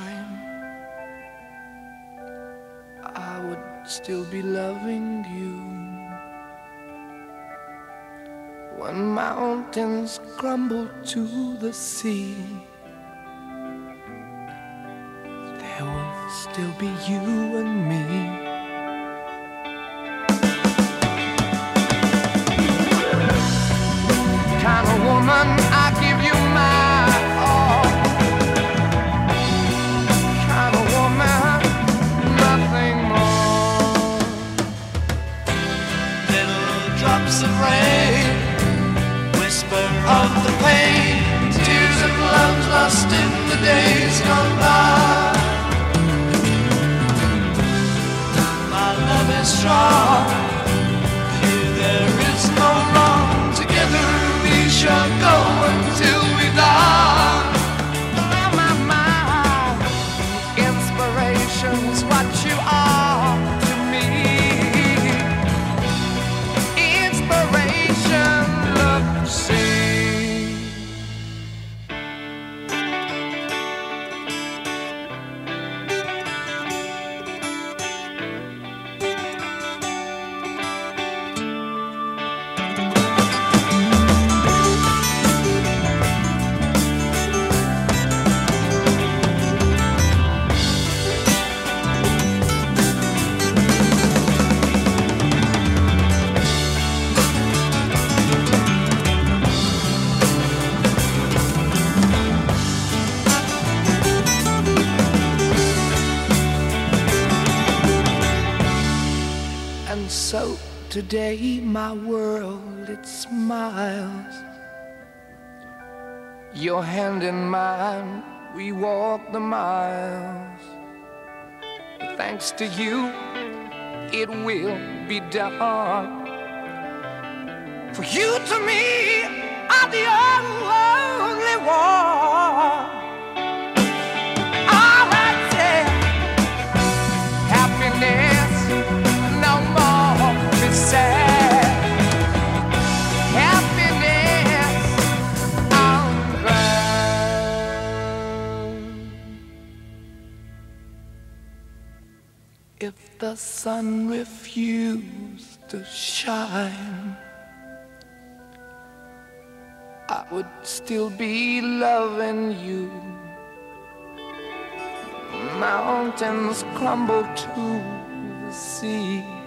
shine, I would still be loving you. When mountains crumble to the sea, there will still be you and me. Kind of woman, I give you my all. Kind of woman, nothing more. Little drops of rain, whisper of the pain, tears of love lost in the days gone by. My love is strong, here there is no wrong. Together we shall go until we die. My inspiration's what you are to me. Inspiration, love to see. And so today my world, it smiles. Your hand in mine, we walk the miles. Thanks to you, it will be done. For you to me are the only one. All right, yeah. Happiness, no more be sad. Happiness, I'm glad. If the sun refused to shine, I would still be loving you. Mountains crumble to the sea.